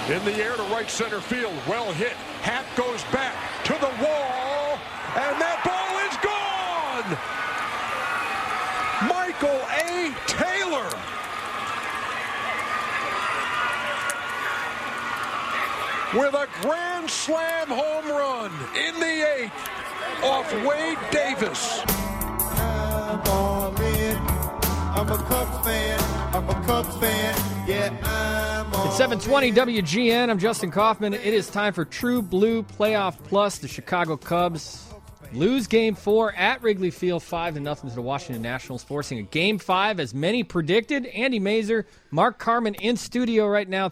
In the air to right center field. Well hit. Happ goes back to the wall. And that ball is gone! Michael A. Taylor. With a grand slam home run in the 8th off Wade Davis. I'm all in. I'm a Cubs fan. I'm a Cubs fan. Yeah, I'm all It's 720 WGN. I'm Justin Kaufman. It is time for True Blue Playoff Plus. The Chicago Cubs lose Game 4 at Wrigley Field 5-0 to the Washington Nationals, forcing a Game 5 as many predicted. Andy Mazer, Mark Carman in studio right now.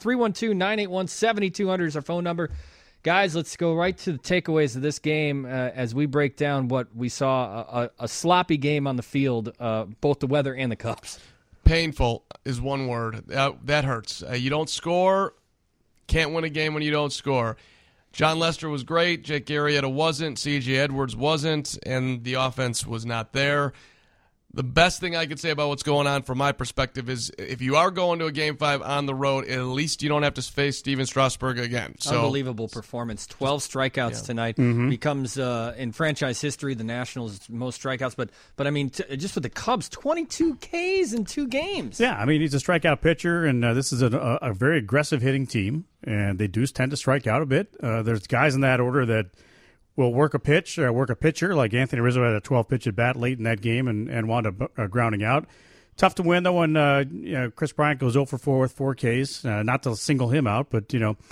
312-981-7200 is our phone number. Guys, let's go right to the takeaways of this game as we break down what we saw, a sloppy game on the field, both the weather and the Cubs. Painful is one word. That hurts. You don't score, can't win a game when you don't score. John Lester was great, Jake Arrieta wasn't, C.J. Edwards wasn't, and the offense was not there. The best thing I could say about what's going on from my perspective is if you are going to a Game 5 on the road, at least you don't have to face Steven Strasburg again. So, unbelievable performance. 12 strikeouts tonight. Becomes, in franchise history, the Nationals' most strikeouts. But I mean, just with the Cubs, 22 Ks in 2 games. Yeah, I mean, he's a strikeout pitcher, and this is a very aggressive hitting team, and they do tend to strike out a bit. There's guys in that order that will work a pitcher, like Anthony Rizzo had a 12-pitch at bat late in that game and wound up grounding out. Tough to win, though, when Chris Bryant goes 0 for 4 with 4 Ks. Not to single him out, but,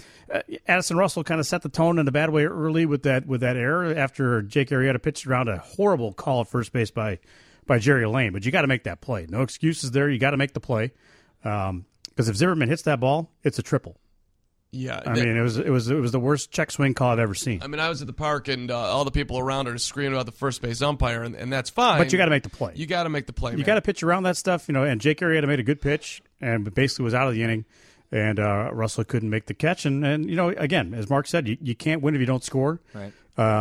Addison Russell kind of set the tone in a bad way early with that error after Jake Arrieta pitched around a horrible call at first base by Jerry Lane. But you got to make that play. No excuses there. You got to make the play. Because if Zimmerman hits that ball, it's a triple. Yeah, I mean, it was the worst check swing call I've ever seen. I mean, I was at the park, and all the people around are screaming about the first base umpire, and that's fine. But you got to make the play. You got to make the play. You got to pitch around that stuff, And Jake Arrieta made a good pitch, and basically was out of the inning, and Russell couldn't make the catch. And again, as Mark said, you can't win if you don't score. Right.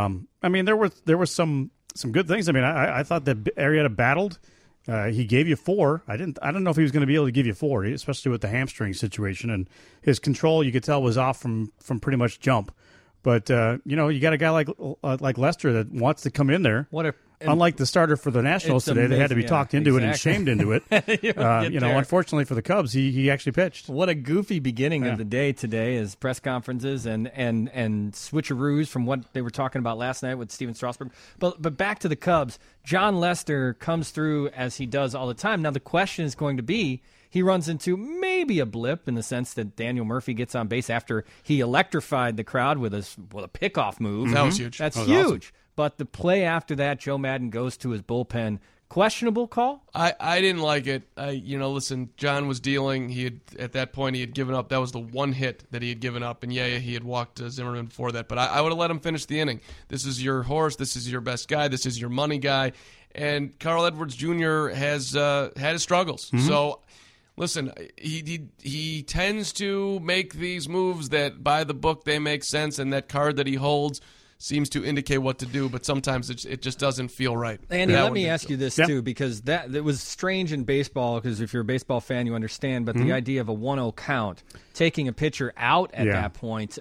I mean, there were some good things. I mean, I thought that Arrieta battled. He gave you 4. I don't know if he was going to be able to give you 4, especially with the hamstring situation. And his control, you could tell, was off from pretty much jump. But, you got a guy like Lester that wants to come in there. Unlike the starter for the Nationals today, they had to be talked into it and shamed into it. Unfortunately for the Cubs, he actually pitched. What a goofy beginning of the day today as press conferences and switcheroos from what they were talking about last night with Steven Strasburg. But back to the Cubs, John Lester comes through as he does all the time. Now the question is going to be, he runs into maybe a blip in the sense that Daniel Murphy gets on base after he electrified the crowd with a pickoff move. That was huge. That's huge. Awesome. But the play after that, Joe Maddon goes to his bullpen. Questionable call? I didn't like it. Listen, John was dealing. At that point he had given up. That was the one hit that he had given up, and he had walked Zimmerman before that. But I would have let him finish the inning. This is your horse. This is your best guy. This is your money guy. And Carl Edwards Jr. has had his struggles. Mm-hmm. So, listen, he tends to make these moves that by the book they make sense, and that card that he holds seems to indicate what to do, but sometimes it just doesn't feel right. Andy, let me ask you this, too, because that was strange in baseball, because if you're a baseball fan, you understand, but the idea of a 1-0 count, taking a pitcher out at that point,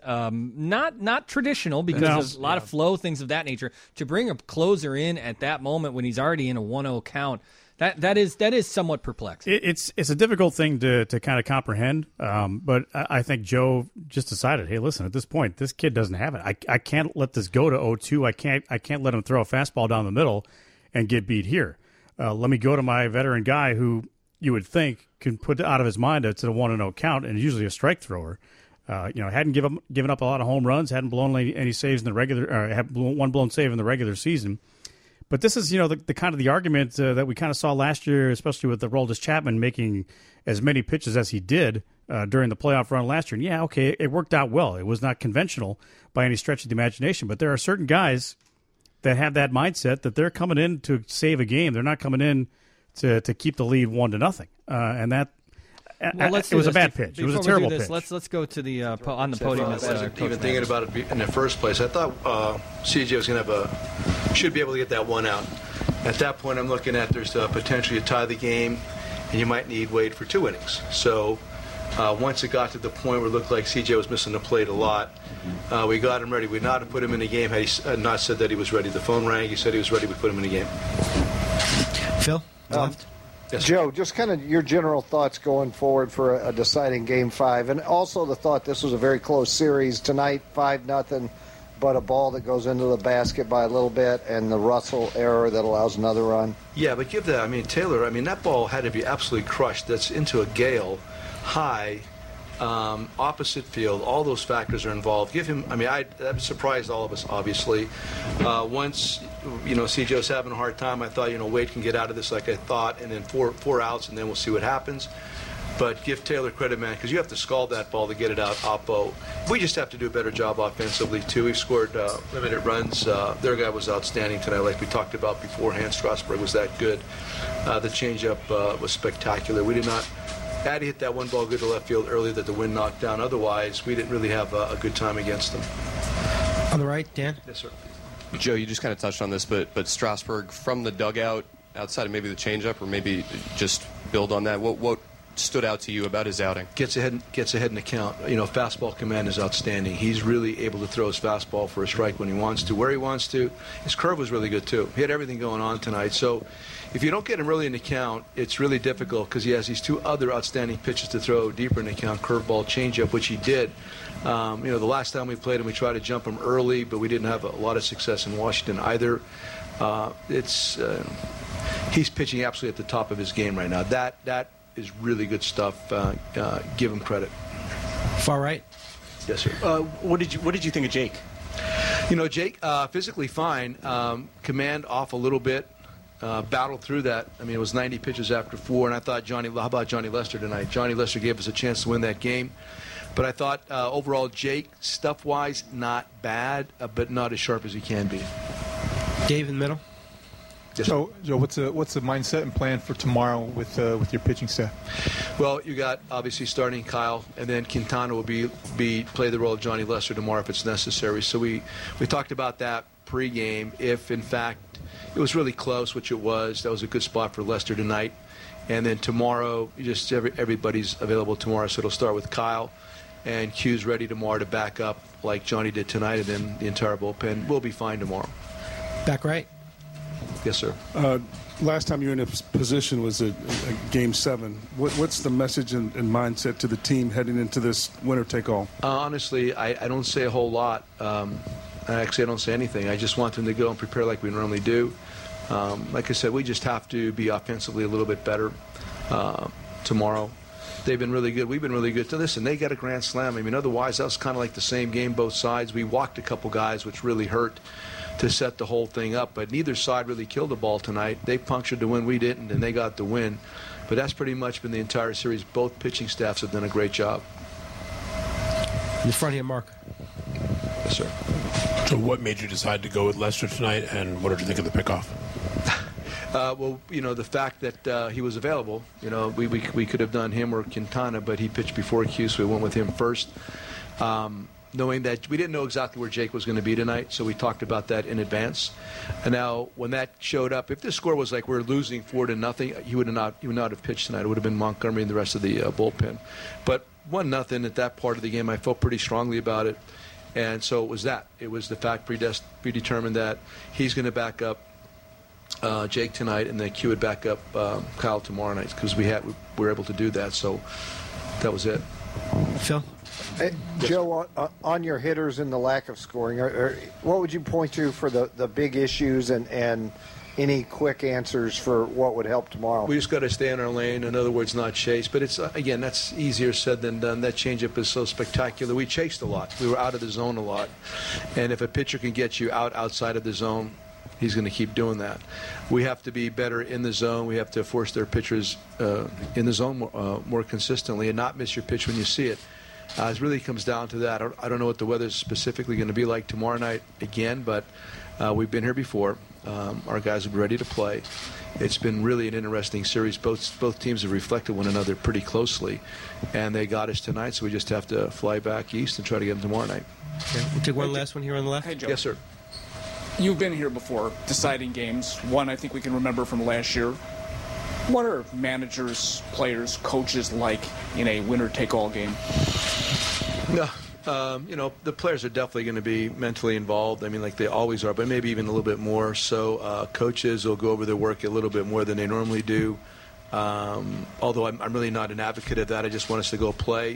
not traditional, because of a lot of flow, things of that nature. To bring a closer in at that moment when he's already in a 1-0 count, that is somewhat perplexing. It's a difficult thing to kind of comprehend, but I think Joe just decided, hey, listen, at this point, this kid doesn't have it. I can't let this go to 0-2. I can't let him throw a fastball down the middle and get beat here. Let me go to my veteran guy who you would think can put out of his mind to the 1-0 count, and usually a strike thrower. Hadn't given up a lot of home runs, hadn't blown any saves in the regular, had one blown save in the regular season. But this is, the kind of the argument that we kind of saw last year, especially with the Aroldis Chapman making as many pitches as he did during the playoff run last year. And it worked out well. It was not conventional by any stretch of the imagination. But there are certain guys that have that mindset that they're coming in to save a game. They're not coming in to keep the lead 1-0. And that it was a bad pitch. It was a terrible pitch. Let's go to the on the podium. I wasn't even thinking about it in the first place. I thought CJ was going to should be able to get that one out. At that point, I'm looking at there's potentially a tie the game, and you might need Wade for 2 innings. So Once it got to the point where it looked like CJ was missing the plate a lot, we got him ready. We'd not have put him in the game had he not said that he was ready. The phone rang. He said he was ready. We put him in the game. Phil, left. Yes, Joe, just kind of your general thoughts going forward for a deciding Game 5, and also the thought this was a very close series tonight, 5-0, but a ball that goes into the basket by a little bit, and the Russell error that allows another run. Yeah, but give that. I mean, Taylor. I mean, that ball had to be absolutely crushed. That's into a gale, high, opposite field. All those factors are involved. Give him. I mean, that surprised all of us. Obviously, once CJ was having a hard time, I thought Wade can get out of this like I thought, and then four outs, and then we'll see what happens. But give Taylor credit, man, because you have to scald that ball to get it out oppo. We just have to do a better job offensively, too. We've scored limited runs. Their guy was outstanding tonight, like we talked about beforehand. Strasburg was that good. The changeup was spectacular. We did not... Addy hit that one ball good to left field early that the wind knocked down. Otherwise, we didn't really have a good time against them. On the right, Dan? Yes, sir. Joe, you just kind of touched on this, but Strasburg from the dugout, outside of maybe the changeup, or maybe just build on that, what stood out to you about his outing? Gets ahead in the count. Fastball command is outstanding. He's really able to throw his fastball for a strike when he wants to, where he wants to. His curve was really good, too. He had everything going on tonight. So if you don't get him really in the count, it's really difficult because he has these two other outstanding pitches to throw deeper in the count, curveball, changeup, which he did. The last time we played him, we tried to jump him early, but we didn't have a lot of success in Washington either. He's pitching absolutely at the top of his game right now. That is really good stuff. Give him credit. Far right. Yes, sir. What did you think of Jake? Jake physically fine. Command off a little bit. Battled through that. I mean, it was 90 pitches after 4, and I thought how about Johnny Lester tonight? Johnny Lester gave us a chance to win that game. But I thought overall Jake, stuff-wise, not bad, but not as sharp as he can be. Dave in the middle. Yes, Joe, what's the mindset and plan for tomorrow with your pitching staff? Well, you got obviously starting Kyle, and then Quintana will play the role of Johnny Lester tomorrow if it's necessary. So we talked about that pregame. If in fact it was really close, which it was, that was a good spot for Lester tonight. And then tomorrow, just everybody's available tomorrow. So it'll start with Kyle, and Q's ready tomorrow to back up like Johnny did tonight, and then the entire bullpen will be fine tomorrow. Back right. Yes, sir. Last time you were in a position was a Game 7. What's the message and mindset to the team heading into this winner-take-all? Honestly, I don't say a whole lot. Actually, I don't say anything. I just want them to go and prepare like we normally do. Like I said, we just have to be offensively a little bit better tomorrow. They've been really good. We've been really good. Listen, they got a grand slam. I mean, otherwise, that was kind of like the same game, both sides. We walked a couple guys, which really hurt to set the whole thing up. But neither side really killed the ball tonight. They punctured the win. We didn't, and they got the win. But that's pretty much been the entire series. Both pitching staffs have done a great job. In the front here, Mark. Yes, sir. So what made you decide to go with Lester tonight, and what did you think of the pickoff? Well, the fact that he was available, we could have done him or Quintana, but he pitched before Q, so we went with him first. Knowing that we didn't know exactly where Jake was going to be tonight, so we talked about that in advance. And now, when that showed up, if the score was like we're losing 4-0, he would not have pitched tonight. It would have been Montgomery and the rest of the bullpen. But 1-0 at that part of the game, I felt pretty strongly about it. And so it was that. It was the fact predetermined that he's going to back up Jake tonight, and then Q would back up Kyle tomorrow night, because we were able to do that. So that was it. Phil? Hey, Joe, on your hitters and the lack of scoring, what would you point to for the big issues and any quick answers for what would help tomorrow? We just got to stay in our lane. In other words, not chase. But it's again, that's easier said than done. That changeup is so spectacular. We chased a lot. We were out of the zone a lot. And if a pitcher can get you outside of the zone, he's going to keep doing that. We have to be better in the zone. We have to force their pitchers in the zone more consistently and not miss your pitch when you see it. It really comes down to that. I don't know what the weather's specifically going to be like tomorrow night again, but we've been here before. Our guys will be ready to play. It's been really an interesting series. Both teams have reflected one another pretty closely, and they got us tonight, so we just have to fly back east and try to get them tomorrow night. Okay. We'll take one last one here on the left. Hey, Joe. Yes, sir. You've been here before, deciding games. One I think we can remember from last year. What are managers, players, coaches like in a winner-take-all game? No. The players are definitely going to be mentally involved. I mean, like they always are, but maybe even a little bit more. So coaches will go over their work a little bit more than they normally do. Although I'm really not an advocate of that. I just want us to go play.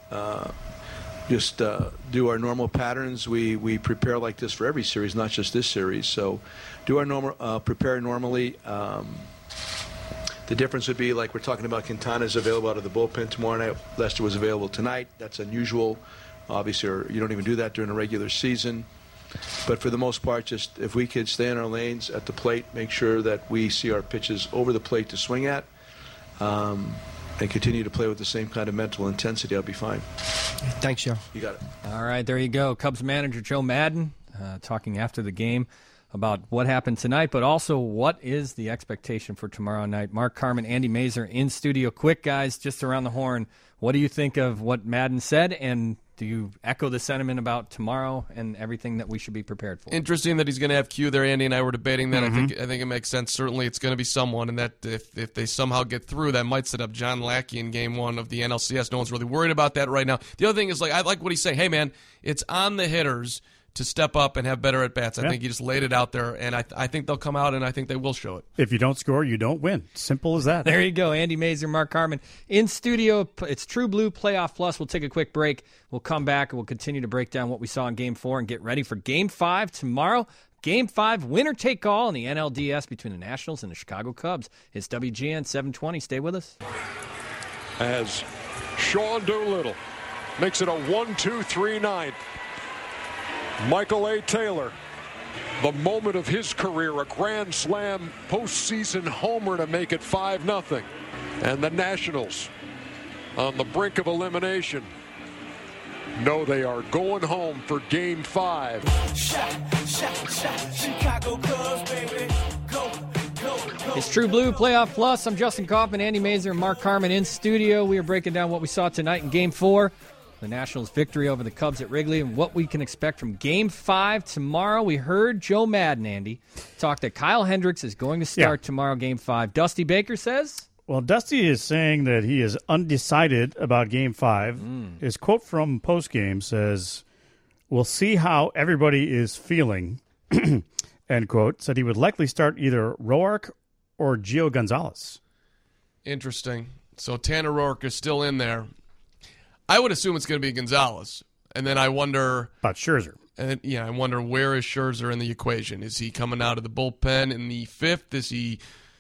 Just do our normal patterns. We prepare like this for every series, not just this series. So do our normal, prepare normally. The difference would be, like we're talking about, Quintana's available out of the bullpen tomorrow night. Lester was available tonight. That's unusual. Obviously, you don't even do that during a regular season. But for the most part, just if we could stay in our lanes at the plate, make sure that we see our pitches over the plate to swing at, and continue to play with the same kind of mental intensity, I'll be fine. Thanks, Joe. You got it. All right, there you go. Cubs manager Joe Maddon talking after the game about what happened tonight, but also what is the expectation for tomorrow night. Mark Carman, Andy Mazer in studio. Quick, guys, just around the horn. What do you think of what Maddon said, and do you echo the sentiment about tomorrow and everything that we should be prepared for? Interesting that he's going to have Q there. Andy and I were debating that. Mm-hmm. I think it makes sense. Certainly it's going to be someone, and that if they somehow get through, that might set up John Lackey in Game 1 of the NLCS. No one's really worried about that right now. The other thing is, I like what he's saying. Hey, man, it's on the hitters to step up and have better at-bats. I think he just laid it out there, and I think they'll come out, and I think they will show it. If you don't score, you don't win. Simple as that. There you go. Andy Mazer, Mark Carman in studio. It's True Blue Playoff Plus. We'll take a quick break. We'll come back, and we'll continue to break down what we saw in Game 4 and get ready for Game 5 tomorrow. Game 5, winner-take-all in the NLDS between the Nationals and the Chicago Cubs. It's WGN 720. Stay with us. As Sean Doolittle makes it a 1-2-3-9. Michael A. Taylor, the moment of his career, a grand slam postseason homer to make it 5-0. And the Nationals, on the brink of elimination, know they are going home for Game 5. Chicago Cubs, baby. Go. It's True Blue Playoff Plus. I'm Justin Kaufman, Andy Mazer, and Mark Carman in studio. We are breaking down what we saw tonight in Game 4. The Nationals' victory over the Cubs at Wrigley, and what we can expect from Game 5 tomorrow. We heard Joe Maddon, Andy, talk that Kyle Hendricks is going to start tomorrow, Game 5. Dusty Baker says? Well, Dusty is saying that he is undecided about Game 5. His quote from postgame says, "We'll see how everybody is feeling," end quote. Said he would likely start either Roark or Gio Gonzalez. Interesting. So Tanner Roark is still in there. I would assume it's going to be Gonzalez, and then I wonder about Scherzer. And I wonder, where is Scherzer in the equation? Is he coming out of the bullpen in the 5th? Is he?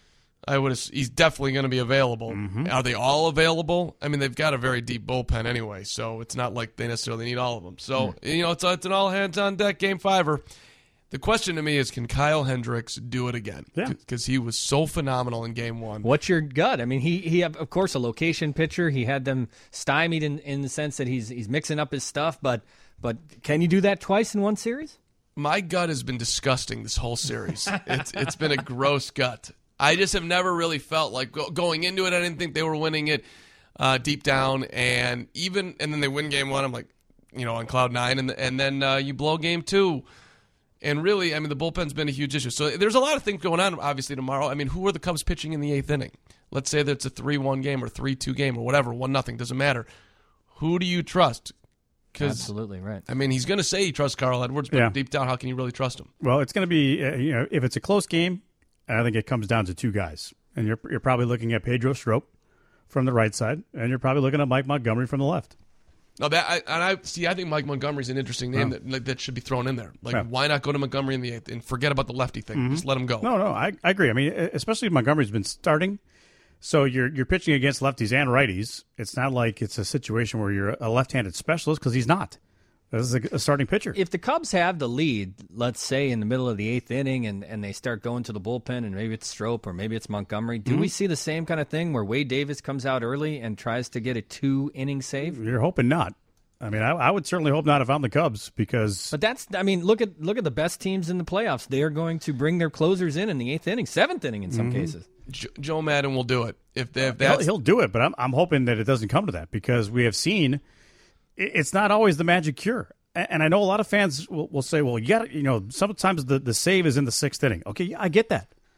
He's definitely going to be available. Mm-hmm. Are they all available? I mean, they've got a very deep bullpen anyway, so it's not like they necessarily need all of them. So it's an all hands on deck Game 5-er. The question to me is, can Kyle Hendricks do it again? Yeah. Because he was so phenomenal in Game 1. What's your gut? I mean, he had, of course, a location pitcher. He had them stymied in the sense that he's mixing up his stuff, but can you do that twice in one series? My gut has been disgusting this whole series. It's been a gross gut. I just have never really felt like going into it, I didn't think they were winning it deep down, and then they win Game 1, I'm like, on cloud 9, and then you blow Game 2. And really, I mean, the bullpen's been a huge issue. So there's a lot of things going on, obviously, tomorrow. I mean, who are the Cubs pitching in the 8th inning? Let's say that it's a 3-1 game or 3-2 game or whatever, 1-0, doesn't matter. Who do you trust? Absolutely right. I mean, he's going to say he trusts Carl Edwards, but deep down, how can you really trust him? Well, it's going to be, if it's a close game, I think it comes down to two guys. And you're probably looking at Pedro Strop from the right side, and you're probably looking at Mike Montgomery from the left. No, I think Mike Montgomery's an interesting name that should be thrown in there. Why not go to Montgomery in the 8th and forget about the lefty thing? Mm-hmm. Just let him go. No, I agree. I mean, especially if Montgomery's been starting, so you're pitching against lefties and righties. It's not like it's a situation where you're a left-handed specialist, because he's not. This is a starting pitcher. If the Cubs have the lead, let's say in the middle of the 8th inning, and they start going to the bullpen, and maybe it's Strop or maybe it's Montgomery, do we see the same kind of thing where Wade Davis comes out early and tries to get a 2-inning save? You're hoping not. I mean, I would certainly hope not if I'm the Cubs, because... But look at the best teams in the playoffs. They are going to bring their closers in the 8th inning, 7th inning in some cases. Joe Maddon will do it. If he'll do it, but I'm hoping that it doesn't come to that, because we have seen it's not always the magic cure. And I know a lot of fans will say, well, you got sometimes the save is in the 6th inning. Okay, I get that.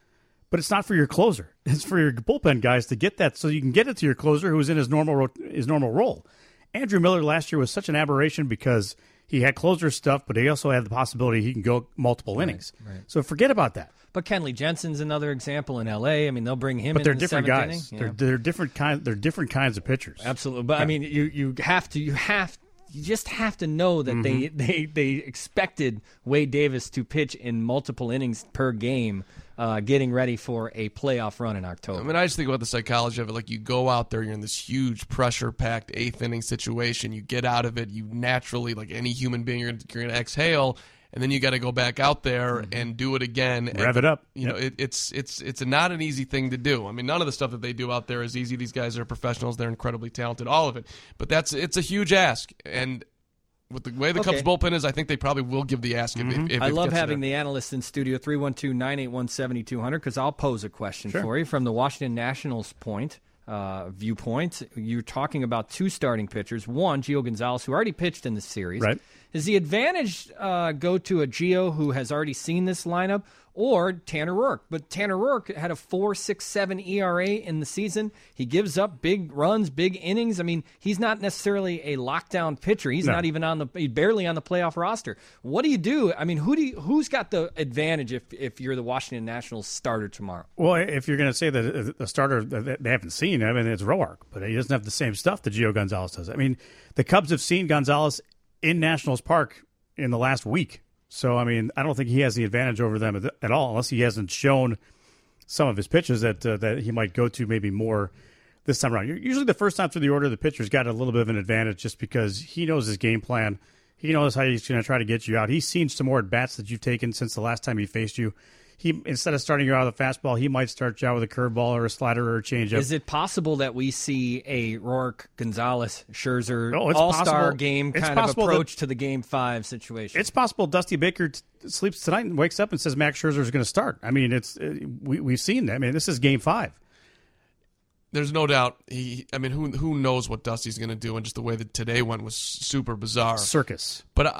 but it's not for your closer. It's for your bullpen guys to get that so you can get it to your closer who's in his normal role. Andrew Miller last year was such an aberration because he had closer stuff, but he also had the possibility he can go multiple innings. Right. So forget about that. But Kenley Jensen's another example in L.A. I mean, they'll bring him but in they're the different seventh guys. inning. They're different kinds. They're different kinds of pitchers. Absolutely. But I mean, you just have to know that they expected Wade Davis to pitch in multiple innings per game, getting ready for a playoff run in October. I mean, I just think about the psychology of it. Like, you go out there, you're in this huge pressure-packed eighth-inning situation. You get out of it. You naturally, like any human being, you're going to exhale, and then you got to go back out there and do it again. Rev it up. You know, it's not an easy thing to do. I mean, none of the stuff that they do out there is easy. These guys are professionals. They're incredibly talented, all of it. But it's a huge ask. And with the way the Cubs bullpen is, I think they probably will give the ask. If I it love gets having there. the analysts in studio, 312-981-7200, because I'll pose a question for you from the Washington Nationals viewpoint. You're talking about two starting pitchers. One, Gio Gonzalez, who already pitched in the series. Right. Does the advantage go to a Gio who has already seen this lineup, or Tanner Roark? But Tanner Roark had a 4.67 ERA in the season. He gives up big runs, big innings. I mean, he's not necessarily a lockdown pitcher. He's not even he's barely on the playoff roster. What do you do? I mean, who's got the advantage if you're the Washington Nationals starter tomorrow? Well, if you're going to say that a starter that they haven't seen, I mean, it's Roark, but he doesn't have the same stuff that Gio Gonzalez does. I mean, the Cubs have seen Gonzalez in Nationals Park in the last week. So, I mean, I don't think he has the advantage over them at all, unless he hasn't shown some of his pitches that he might go to maybe more this time around. Usually the first time through the order, the pitcher's got a little bit of an advantage just because he knows his game plan. He knows how he's going to try to get you out. He's seen some more at-bats that you've taken since the last time he faced you. He, instead of starting you out with a fastball, he might start you out with a curveball or a slider or a changeup. Is it possible that we see a Roark, Gonzalez, Scherzer all-star possible. game It's kind of possible approach to the Game 5 situation? It's possible Dusty Baker sleeps tonight and wakes up and says Max Scherzer is going to start. I mean, we've seen that. I mean, this is Game 5. There's no doubt. Who knows what Dusty's going to do, and just the way that today went was super bizarre. Circus. But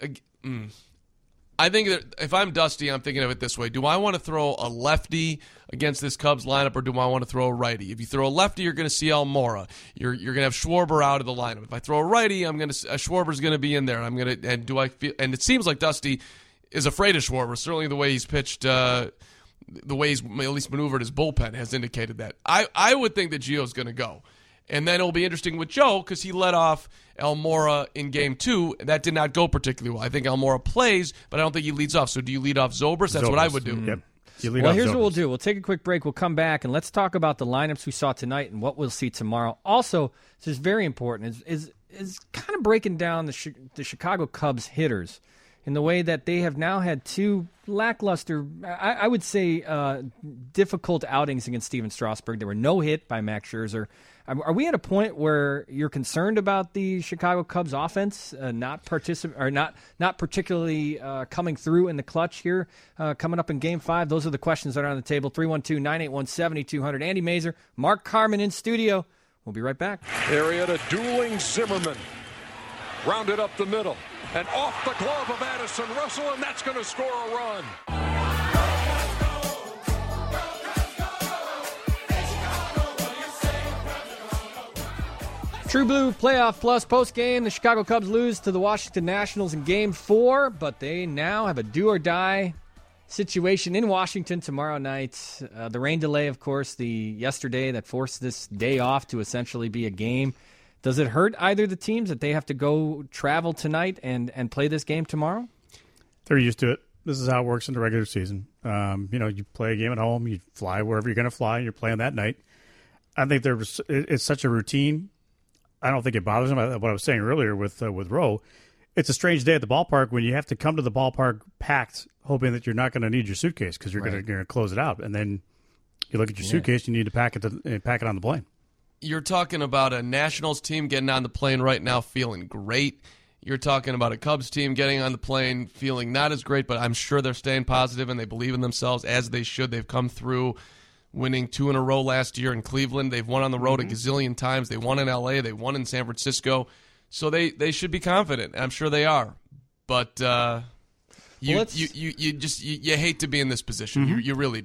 I think that if I'm Dusty, I'm thinking of it this way. Do I want to throw a lefty against this Cubs lineup, or do I want to throw a righty? If you throw a lefty, you're going to see Almora. You're going to have Schwarber out of the lineup. If I throw a righty, Schwarber's going to be in there. And it seems like Dusty is afraid of Schwarber. Certainly the way he's pitched, the way he's at least maneuvered his bullpen has indicated that. I would think that Gio's going to go. And then it'll be interesting with Joe because he led off Almora in Game 2. That did not go particularly well. I think Almora plays, but I don't think he leads off. So do you lead off Zobrist? That's what I would do. Yep. Well, here's what we'll do. We'll take a quick break. We'll come back, and let's talk about the lineups we saw tonight and what we'll see tomorrow. Also, this is very important, is kind of breaking down the Chicago Cubs hitters in the way that they have now had two lackluster, I would say, difficult outings against Steven Strasburg. There were no hit by Max Scherzer. Are we at a point where you're concerned about the Chicago Cubs offense not particularly coming through in the clutch here coming up in Game 5? Those are the questions that are on the table. 312-981-7200. Andy Mazer, Mark Carman in studio. We'll be right back. Arrieta dueling Zimmerman. Rounded up the middle. And off the glove of Addison Russell, and that's going to score a run. True Blue Playoff Plus post-game. The Chicago Cubs lose to the Washington Nationals in Game 4, but they now have a do-or-die situation in Washington tomorrow night. The rain delay, of course, yesterday that forced this day off to essentially be a game. Does it hurt either of the teams that they have to go travel tonight and play this game tomorrow? They're used to it. This is how it works in the regular season. You play a game at home, you fly wherever you're going to fly, and you're playing that night. I think it's such a routine. I don't think it bothers them. What I was saying earlier with Rowe, it's a strange day at the ballpark when you have to come to the ballpark packed, hoping that you're not going to need your suitcase because you're going to close it out, and then you look at your suitcase, you need to pack it on the plane. You're talking about a Nationals team getting on the plane right now feeling great. You're talking about a Cubs team getting on the plane feeling not as great, but I'm sure they're staying positive and they believe in themselves as they should. They've come through winning 2 in a row last year in Cleveland. They've won on the road a gazillion times. They won in L.A. They won in San Francisco. So they should be confident. I'm sure they are. But you hate to be in this position. You really do.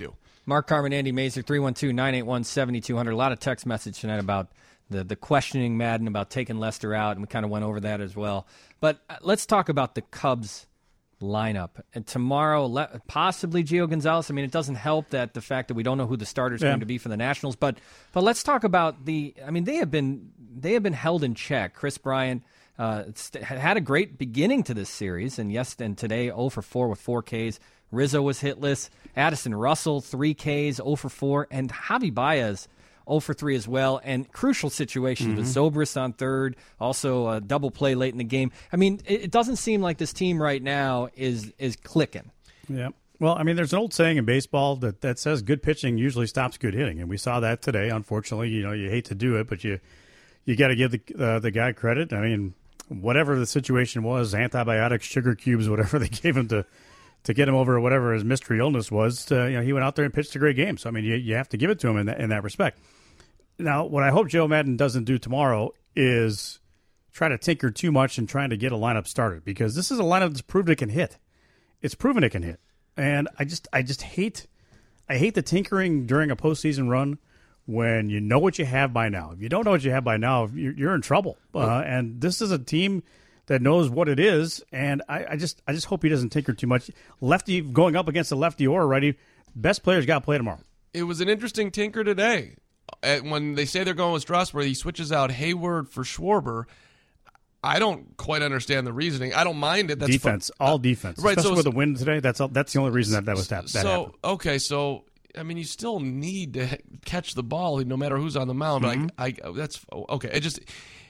Mark Carmen, Andy Mazer, 312-981-7200. A lot of text message tonight about the questioning Madden about taking Lester out, and we kind of went over that as well. But let's talk about the Cubs lineup. And tomorrow, possibly Gio Gonzalez. I mean, it doesn't help that the fact that we don't know who the starter is going to be for the Nationals. But let's talk about they have been held in check. Chris Bryant had a great beginning to this series, and today 0 for 4 with 4 Ks. Rizzo was hitless. Addison Russell 3 Ks, 0 for 4, and Javi Baez 0 for 3 as well, and crucial situations with Zobrist on third, also a double play late in the game. I mean, it doesn't seem like this team right now is clicking. Yeah. Well, I mean, there's an old saying in baseball that says good pitching usually stops good hitting, and we saw that today. Unfortunately, you hate to do it, but you got to give the guy credit. I mean, whatever the situation was, antibiotics, sugar cubes, whatever they gave him to get him over whatever his mystery illness was, he went out there and pitched a great game. So, I mean, you have to give it to him in that respect. Now, what I hope Joe Madden doesn't do tomorrow is try to tinker too much in trying to get a lineup started, because this is a lineup that's proved it can hit. It's proven it can hit. And I just hate the tinkering during a postseason run when you know what you have by now. If you don't know what you have by now, you're in trouble. And this is a team that knows what it is, and I just hope he doesn't tinker too much. Lefty going up against a lefty or a righty, best players got to play tomorrow. It was an interesting tinker today. When they say they're going with Strasburg, he switches out Hayward for Schwarber. I don't quite understand the reasoning. I don't mind it. That's defense, all defense, right? Especially with the win today. That's the only reason that happened. So I mean, you still need to catch the ball no matter who's on the mound. That's okay. It just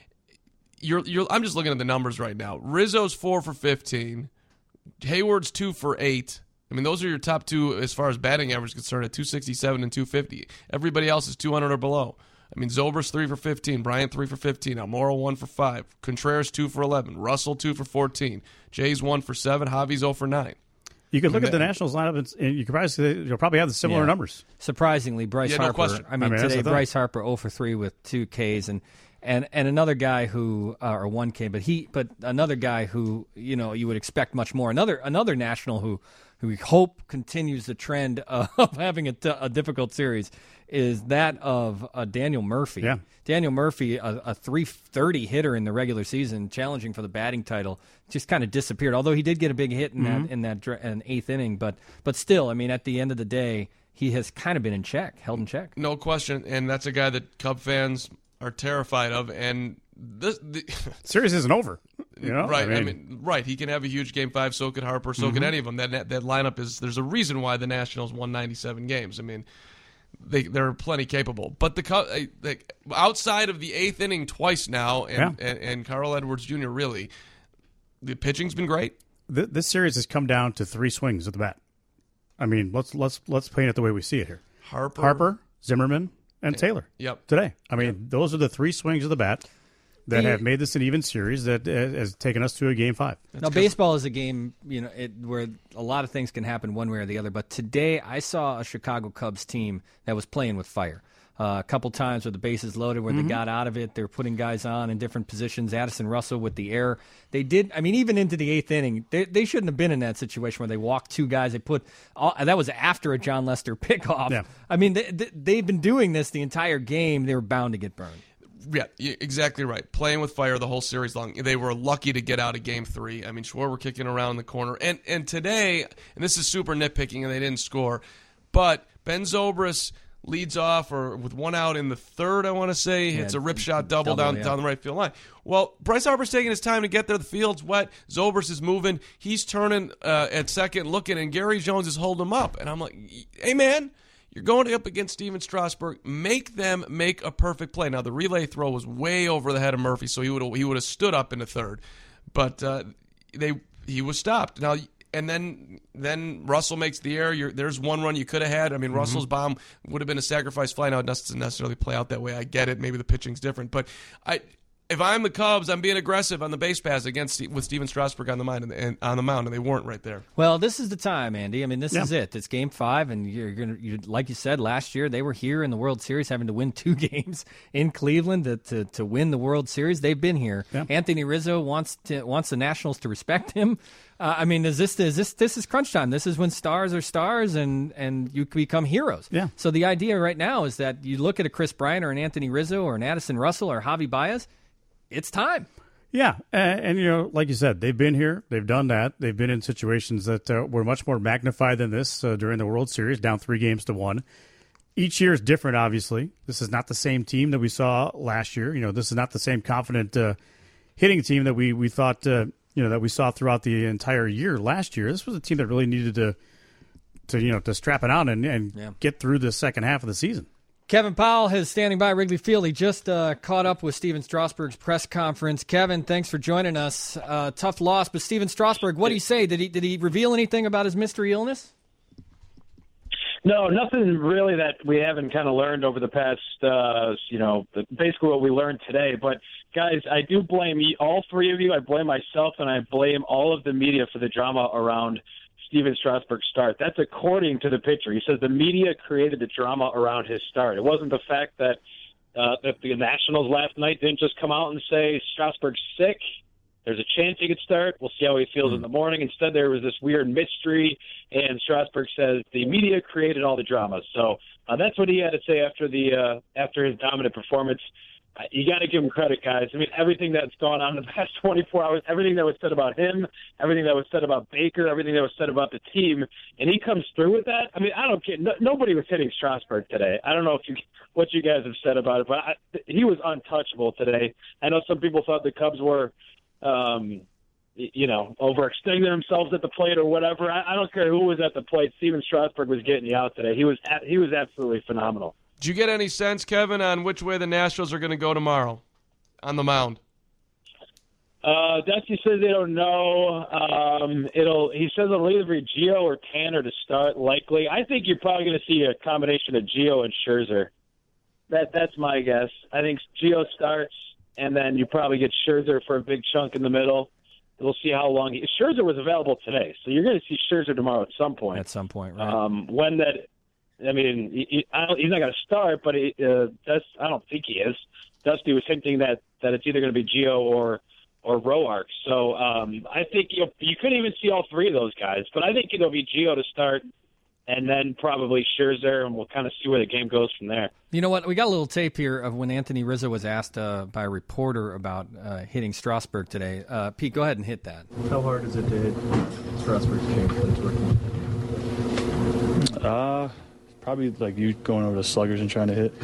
I'm just looking at the numbers right now. Rizzo's 4 for 15. Hayward's 2 for 8. I mean, those are your top two as far as batting average is concerned at 267 and 250. Everybody else is 200 or below. I mean, Zobrist 3 for 15, Bryant 3 for 15, Almora 1 for 5, Contreras 2 for 11, Russell 2 for 14, Jay's 1 for 7, Javi's 0 for 9. You could look at the Nationals lineup, and you could probably say you'll probably have the similar numbers. Surprisingly, Bryce Harper. No question. I mean today Bryce Harper 0 for 3 with 2 Ks, and another guy who or 1 K, but another guy who you would expect much more. Another National who we hope continues the trend of having a difficult series is that of Daniel Murphy. Yeah. Daniel Murphy, a 330 hitter in the regular season, challenging for the batting title, just kind of disappeared. Although he did get a big hit in that eighth inning, but still, I mean, at the end of the day, he has kind of been held in check. No question, and that's a guy that Cub fans are terrified of, and the series isn't over. Right. I mean, right. He can have a huge Game 5. So could Harper. So could any of them. That lineup is. There's a reason why the Nationals won 97 games. I mean, they're plenty capable. But outside of the eighth inning twice now, and Carl Edwards Jr. really, the pitching's been great. This series has come down to 3 swings at the bat. I mean, let's paint it the way we see it here. Harper, Zimmerman, and Taylor. Yep. Today. I mean, those are the 3 swings of the bat that have made this an even series that has taken us to a Game 5. Now, baseball is a game, where a lot of things can happen one way or the other. But today, I saw a Chicago Cubs team that was playing with fire. A couple times with the bases loaded where they got out of it. They were putting guys on in different positions. Addison Russell with the error. They did, I mean, even into the eighth inning, they shouldn't have been in that situation where they walked 2 guys. They put that was after a John Lester pickoff. Yeah. I mean, they've been doing this the entire game. They were bound to get burned. Yeah, exactly right. Playing with fire the whole series long. They were lucky to get out of Game 3. I mean, Schwarber kicking around the corner. And today, and this is super nitpicking, and they didn't score, but Ben Zobrist leads off with 1 out in the third, I want to say, hits a rip shot double down the right field line. Well, Bryce Harper's taking his time to get there. The field's wet. Zobrist is moving. He's turning at second, looking, and Gary Jones is holding him up. And I'm like, hey, man, you're going up against Steven Strasburg. Make them make a perfect play. Now, the relay throw was way over the head of Murphy, so he would have stood up in the third. But he was stopped. Now, and then Russell makes the error. There's 1 run you could have had. I mean, Russell's bomb would have been a sacrifice fly. Now, it doesn't necessarily play out that way. I get it. Maybe the pitching's different. But if I'm the Cubs, I'm being aggressive on the base paths with Steven Strasburg on the mound, and they weren't right there. Well, this is the time, Andy. I mean, this is it. It's Game 5, and you like you said last year, they were here in the World Series, having to win 2 games in Cleveland to win the World Series. They've been here. Yeah. Anthony Rizzo wants the Nationals to respect him. I mean, this is crunch time. This is when stars are stars, and you become heroes. Yeah. So the idea right now is that you look at a Chris Bryant or an Anthony Rizzo or an Addison Russell or Javi Baez. It's time. Yeah, and like you said, they've been here. They've done that. They've been in situations that were much more magnified than this during the World Series, down 3-1. Each year is different, obviously. This is not the same team that we saw last year. This is not the same confident hitting team that we thought that we saw throughout the entire year last year. This was a team that really needed to strap it on and get through the second half of the season. Kevin Powell is standing by Wrigley Field. He just caught up with Steven Strasburg's press conference. Kevin, thanks for joining us. Tough loss, but Steven Strasburg, what did he say? Did he reveal anything about his mystery illness? No, nothing really that we haven't kind of learned over the past, basically what we learned today. But, guys, I do blame all three of you. I blame myself, and I blame all of the media for the drama around Steven Strasburg's start. That's according to the pitcher. He says the media created the drama around his start. It wasn't the fact that the Nationals last night didn't just come out and say Strasburg's sick. There's a chance he could start. We'll see how he feels in the morning. Instead, there was this weird mystery, and Strasburg says the media created all the drama. So that's what he had to say after his dominant performance. You got to give him credit, guys. I mean, everything that's gone on in the past 24 hours, everything that was said about him, everything that was said about Baker, everything that was said about the team, and he comes through with that. I mean, I don't care. Nobody was hitting Strasburg today. I don't know what you guys have said about it, but he was untouchable today. I know some people thought the Cubs were, overextending themselves at the plate or whatever. I don't care who was at the plate. Steven Strasburg was getting you out today. He was absolutely phenomenal. Did you get any sense, Kevin, on which way the Nationals are going to go tomorrow on the mound? Dusty says they don't know. He says it'll either be Gio or Tanner to start, likely. I think you're probably going to see a combination of Gio and Scherzer. That's my guess. I think Gio starts, and then you probably get Scherzer for a big chunk in the middle. We'll see how long. Scherzer was available today, so you're going to see Scherzer tomorrow at some point. At some point, right? When that. I mean, he's not going to start, but I don't think he is. Dusty was hinting that it's either going to be Gio or Roark. So I think you couldn't even see all three of those guys. But I think it'll be Gio to start, and then probably Scherzer, and we'll kind of see where the game goes from there. You know what? We got a little tape here of when Anthony Rizzo was asked by a reporter about hitting Strasburg today. Pete, go ahead and hit that. How hard is it to hit Strasburg's change that he's working with? Probably like you going over to sluggers and trying to hit.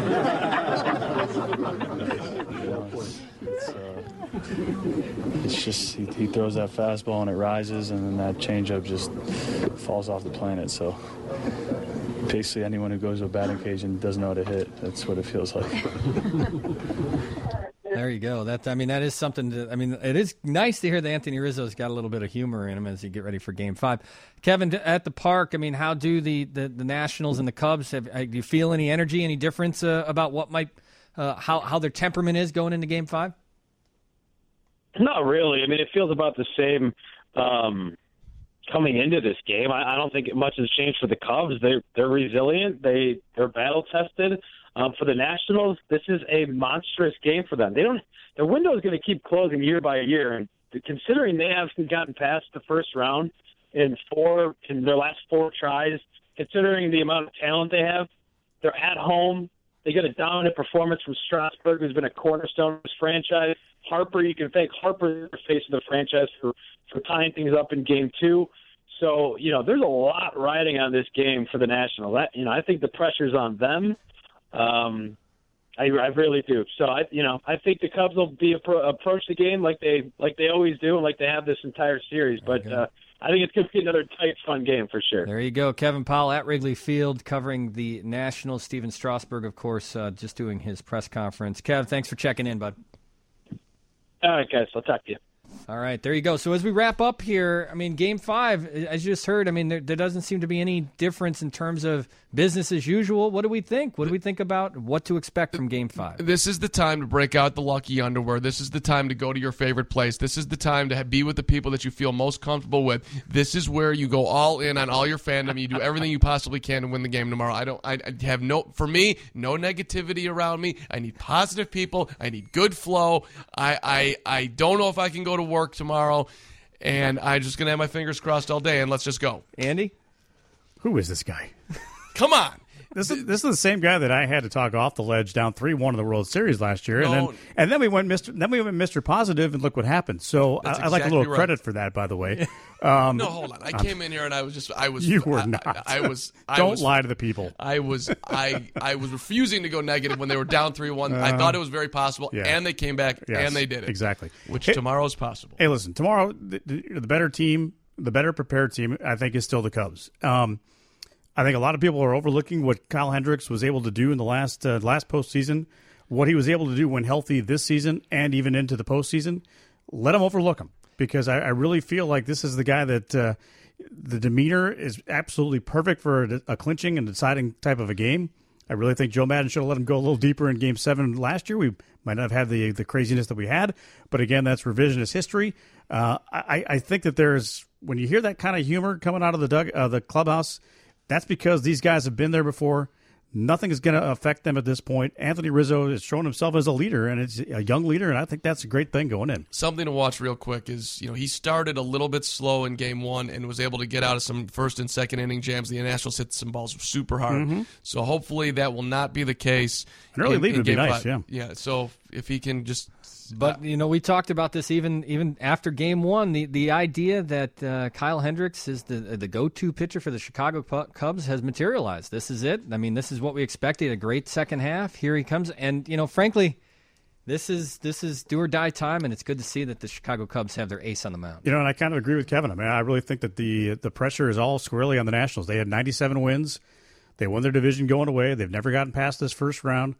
It's just he throws that fastball and it rises, and then that changeup just falls off the planet. So basically, anyone who goes to a batting cage and doesn't know how to hit, that's what it feels like. There you go. That is something. It is nice to hear that Anthony Rizzo's got a little bit of humor in him as you get ready for Game 5. Kevin, at the park, how do the Nationals and the Cubs? Do you feel any energy, any difference about what might, how their temperament is going into Game 5? Not really. I mean, it feels about the same coming into this game. I don't think much has changed for the Cubs. They're resilient. They're battle tested. For the Nationals, this is a monstrous game for them. Their window is going to keep closing year by year, and considering they haven't gotten past the first round in their last 4 tries, considering the amount of talent they have, they're at home. They get a dominant performance from Strasburg, who's been a cornerstone of this franchise. Harper, you can thank Harper, the face of the franchise, for tying things up in Game 2. So, there's a lot riding on this game for the Nationals. I think the pressure's on them. I really do. So I think the Cubs will approach the game like they always do and like they have this entire series. But I think it's going to be another tight, fun game for sure. There you go, Kevin Powell at Wrigley Field covering the Nationals. Steven Strasburg, of course, just doing his press conference. Kev, thanks for checking in, bud. All right, guys. I'll talk to you. All right, there you go. So as we wrap up here, I mean, Game 5, as you just heard, I mean, there doesn't seem to be any difference in terms of business as usual. What do we think? What do we think about what to expect from Game 5? This is the time to break out the lucky underwear. This is the time to go to your favorite place. This is the time to be with the people that you feel most comfortable with. This is where you go all in on all your fandom. You do everything you possibly can to win the game tomorrow. I have no negativity around me. I need positive people. I need good flow. I don't know if I can go to work tomorrow, and I'm just going to have my fingers crossed all day, and let's just go. Andy? Who is this guy? Come on. This is the same guy that I had to talk off the ledge down 3-1 in the World Series last year, and then we went Mr. Positive, and look what happened. So I like a little credit for that, by the way. No, hold on. I came in here and I was. You were not. Don't lie to the people. I was refusing to go negative when they were down 3-1. I thought it was very possible, and they came back and they did it. Exactly. Which tomorrow is possible. Hey, listen, tomorrow the better team, the better prepared team, I think, is still the Cubs. I think a lot of people are overlooking what Kyle Hendricks was able to do in the last postseason, what he was able to do when healthy this season and even into the postseason. Let him overlook him, because I really feel like this is the guy that the demeanor is absolutely perfect for a clinching and deciding type of a game. I really think Joe Maddon should have let him go a little deeper in Game 7 last year. We might not have had the craziness that we had, but again, that's revisionist history. I think that when you hear that kind of humor coming out of the clubhouse, that's because these guys have been there before. Nothing is going to affect them at this point. Anthony Rizzo has shown himself as a leader, and it's a young leader, and I think that's a great thing going in. Something to watch real quick is, he started a little bit slow in Game 1 and was able to get out of some first and second inning jams. The Nationals hit some balls super hard. Mm-hmm. So hopefully that will not be the case. An early lead would be nice, yeah. Yeah, so if he can just... But, we talked about this even after Game 1. The idea that Kyle Hendricks is the go-to pitcher for the Chicago Cubs has materialized. This is it. I mean, this is what we expected, a great second half. Here he comes. And, frankly, this is do or die time, and it's good to see that the Chicago Cubs have their ace on the mound. And I kind of agree with Kevin. I mean, I really think that the pressure is all squarely on the Nationals. They had 97 wins. They won their division going away. They've never gotten past this first round.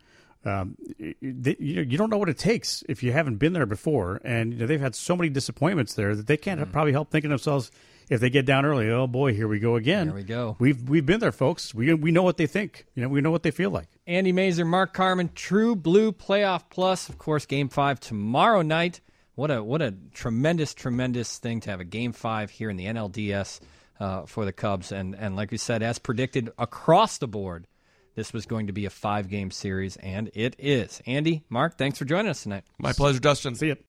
You don't know what it takes if you haven't been there before, and they've had so many disappointments there that they can't probably help thinking to themselves, if they get down early, oh boy, here we go again. Here we go. We've been there, folks. We know what they think. We know what they feel like. Andy Mazer, Mark Carman, True Blue Playoff Plus, of course, Game 5 tomorrow night. What a tremendous thing to have a Game 5 here in the NLDS for the Cubs, and like we said, as predicted across the board, this was going to be a 5-game series, and it is. Andy, Mark, thanks for joining us tonight. My pleasure, Dustin. See you.